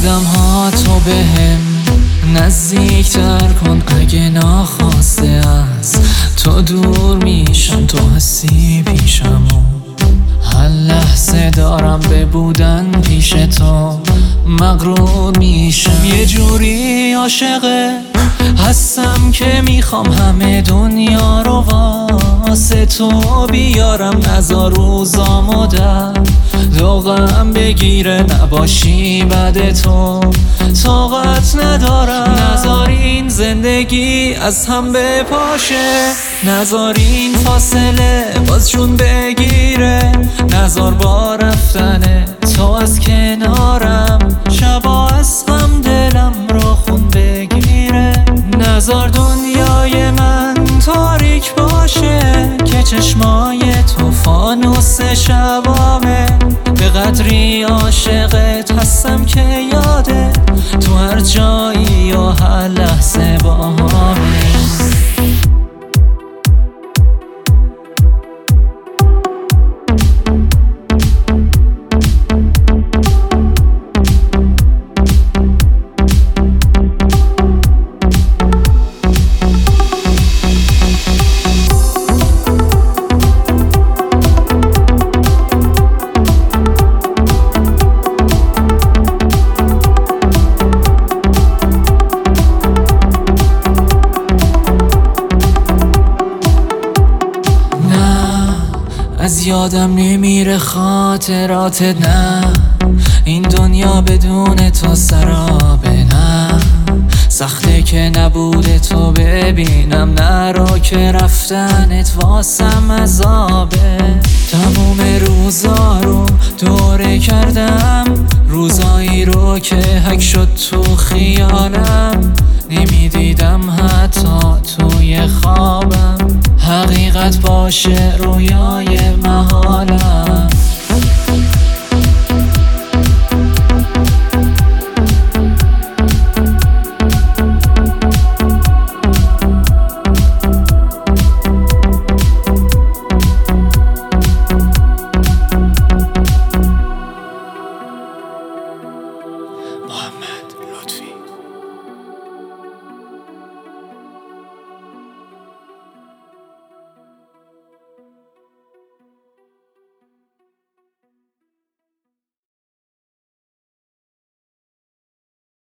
قدم ها تو بهم نزدیکتر کن، اگه ناخواسته از تو دور میشم، تو هستی پیشم و هر لحظه دارم به بودن پیش تو مغرور میشم. یه جوری عاشقه هستم که میخوام همه دنیا رو واسه تو بیارم، نذار روزامو در دوغم بگیره، نباشی بعد تو طاقت ندارم. نذار این زندگی از هم بپاشه، نذار این فاصله باز جون بگیره، نذار با رفتن تو از کنارم شبا از غم دلم رو خون بگیره. نذار دنیای من تاریک باشه که چشمای تو فانوس شبامه، به قدری عاشقت هستم که یاده تو هر جایی و هر لحظه با همه. از یادم نمیره خاطراتت، نه این دنیا بدون تو سرابه، نه سخته که نبوده تو ببینم، نرو که رفتنت واسم عذابه. تموم روزا رو دوره کردم، روزایی رو که حک شد تو خیالم، نمیدیدم حتی توی خوابم، حقیقت باشه رویای محالم.